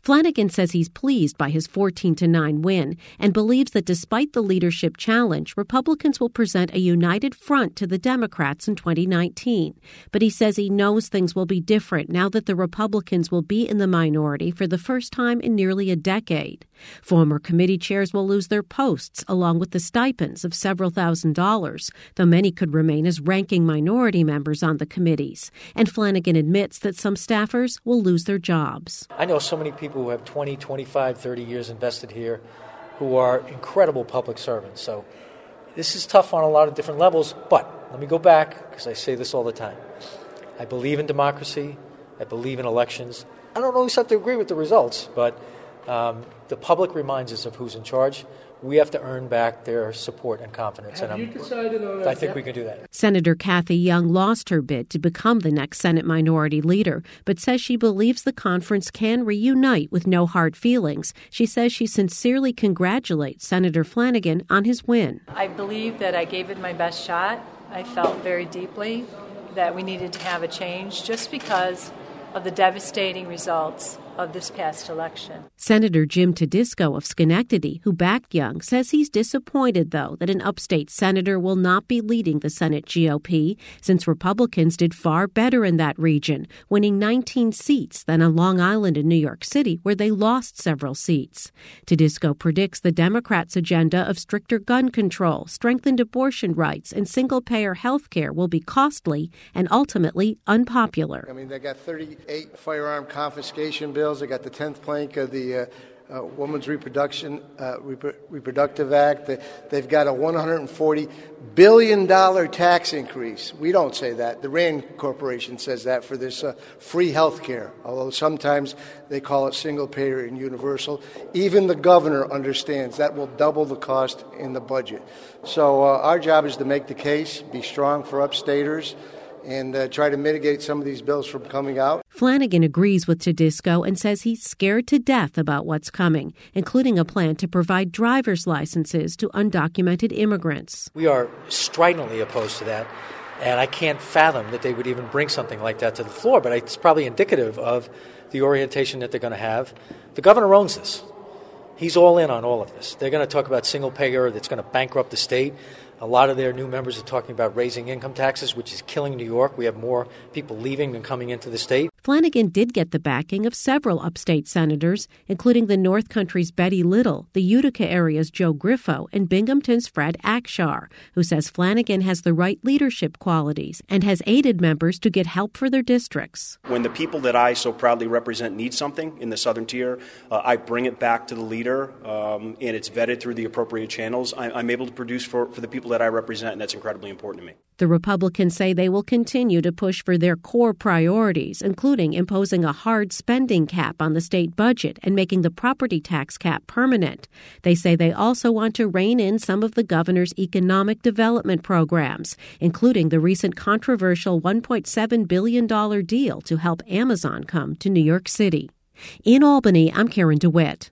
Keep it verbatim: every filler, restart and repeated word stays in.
Flanagan says he's pleased by his fourteen to nine win and believes that despite the leadership challenge, Republicans will present a united front to the Democrats in twenty nineteen. But he says he knows things will be different now that the Republicans will be in the minority for the first time in nearly a decade. Former committee chairs will lose their posts along with the stipends of several thousand dollars, though many could remain as ranking minority members on the committees. And Flanagan admits that some staffers will lose their jobs. I know so many people who have twenty, twenty-five, thirty years invested here who are incredible public servants. So this is tough on a lot of different levels, but let me go back because I say this all the time. I believe in democracy. I believe in elections. I don't always have to agree with the results, but um, the public reminds us of who's in charge. We have to earn back their support and confidence. Have and you decided on I think we can do that. Senator Kathy Young lost her bid to become the next Senate Minority Leader, but says she believes the conference can reunite with no hard feelings. She says she sincerely congratulates Senator Flanagan on his win. I believe that I gave it my best shot. I felt very deeply that we needed to have a change just because of the devastating results of this past election. Senator Jim Tedisco of Schenectady, who backed Young, says he's disappointed, though, that an upstate senator will not be leading the Senate G O P, since Republicans did far better in that region, winning nineteen seats than on Long Island and New York City, where they lost several seats. Tedisco predicts the Democrats' agenda of stricter gun control, strengthened abortion rights, and single-payer health care will be costly and ultimately unpopular. I mean, they got thirty-eight firearm confiscation bills. They got the tenth plank of the uh, uh, Women's Reproduction uh, Repro- Reproductive Act. They, they've got a one hundred forty billion dollars tax increase. We don't say that. The RAND Corporation says that for this uh, free health care, although sometimes they call it single-payer and universal. Even the governor understands that will double the cost in the budget. So uh, our job is to make the case, be strong for upstaters, and uh, try to mitigate some of these bills from coming out. Flanagan agrees with Tedisco and says he's scared to death about what's coming, including a plan to provide driver's licenses to undocumented immigrants. We are stridently opposed to that, and I can't fathom that they would even bring something like that to the floor, but it's probably indicative of the orientation that they're going to have. The governor owns this. He's all in on all of this. They're going to talk about single payer that's going to bankrupt the state. A lot of their new members are talking about raising income taxes, which is killing New York. We have more people leaving than coming into the state. Flanagan did get the backing of several upstate senators, including the North Country's Betty Little, the Utica area's Joe Griffo, and Binghamton's Fred Akshar, who says Flanagan has the right leadership qualities and has aided members to get help for their districts. When the people that I so proudly represent need something in the Southern Tier, uh, I bring it back to the leader, um, and it's vetted through the appropriate channels. I, I'm able to produce for, for the people that I represent, and that's incredibly important to me. The Republicans say they will continue to push for their core priorities, including imposing a hard spending cap on the state budget and making the property tax cap permanent. They say they also want to rein in some of the governor's economic development programs, including the recent controversial one point seven billion dollars deal to help Amazon come to New York City. In Albany, I'm Karen DeWitt.